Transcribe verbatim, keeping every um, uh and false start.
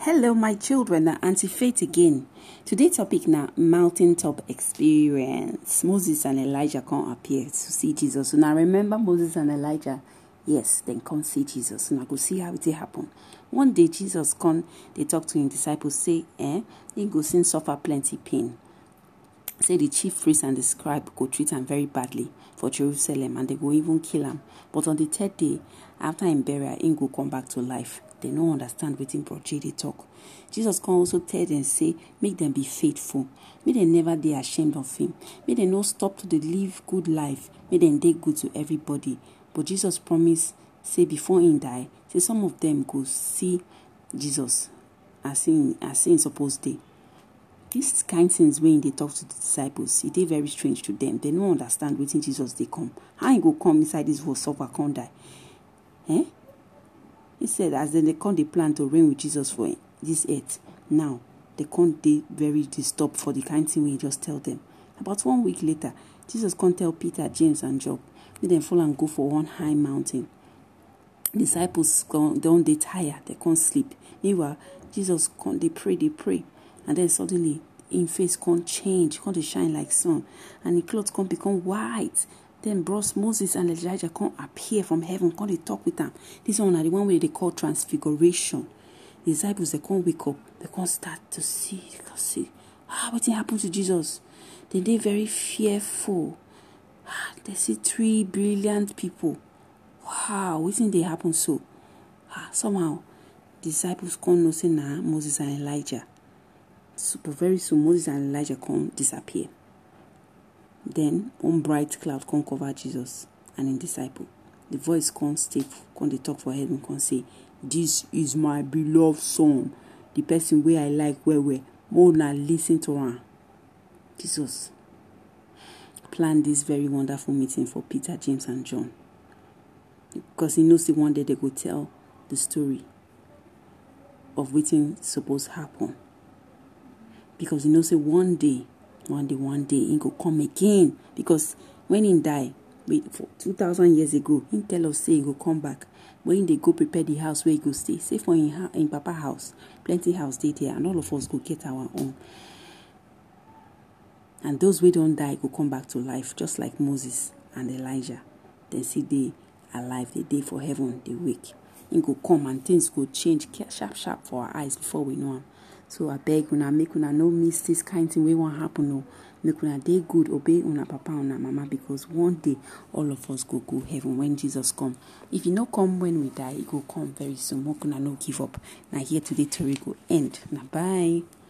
Hello, my children. Now, Auntie Faith again. Today's topic now, mountaintop experience. Moses and Elijah come appear to see Jesus. So now remember Moses and Elijah. Yes, then come see Jesus. So now go see how it happen. One day Jesus come, they talk to his disciples, say, eh, he go sin suffer plenty pain. Say the chief priest and the scribe go treat him very badly for Jerusalem, and they go even kill him. But on the third day, after him burial, he go come back to life. They no understand wetin Bro J dey talk. Jesus can also tell them, say, make them be faithful. May they never be ashamed of him. May they not stop to live good life. May they dey good to everybody. But Jesus promised, say, before he die, say some of them go see Jesus as he as he supposed dey. These kind things when they talk to the disciples, it is very strange to them. They don't understand waiting Jesus they come. How he go come inside this world, suffer, can't die? Eh? He said, as then they come, they plan to reign with Jesus for this earth. Now, they can't they very disturbed for the kind thing we just tell them. About one week later, Jesus can't tell Peter, James, and John. They then fall and go for one high mountain. Disciples don't they tired, they can't sleep. Meanwhile, Jesus can't they pray, they pray. And then suddenly, in face can't change, can't shine like sun. And the clothes can't become white. Then bros Moses and Elijah can't appear from heaven, can't they talk with them. This one are the one way they call transfiguration. The disciples, they can't wake up. They can't start to see. They can't see. Ah, what happened to Jesus? Then they very fearful. Ah, they see three brilliant people. Wow, what think they happen so? Ah, somehow, the disciples can't know say nah, Moses and Elijah. Super very soon Moses and Elijah come disappear. Then one bright cloud come cover Jesus and his disciple. The voice can't stay, can't they talk for heaven, can't say, this is my beloved son, the person where I like where we more than listen to her. Jesus planned this very wonderful meeting for Peter, James, and John. Because he knows the one day they go tell the story of waiting supposed to happen. Because he knows say one day, one day, one day, he go come again. Because when he die, wait for two thousand years ago, he tell us say he go come back. When they go prepare the house where he go stay, say for in, in Papa house, plenty house stay there, and all of us go get our own. And those who don't die go come back to life, just like Moses and Elijah. Then see they alive, they day for heaven, they wake. He go come and things go change sharp, sharp for our eyes before we know him. So I beg una, make una no miss this kind thing wey won't happen. No, make una dey good, obey una papa, una mama, because one day all of us go go heaven when Jesus come. If you no come when we die, it go come very soon. Make una no give up. Now here today, Tori go end. Now bye.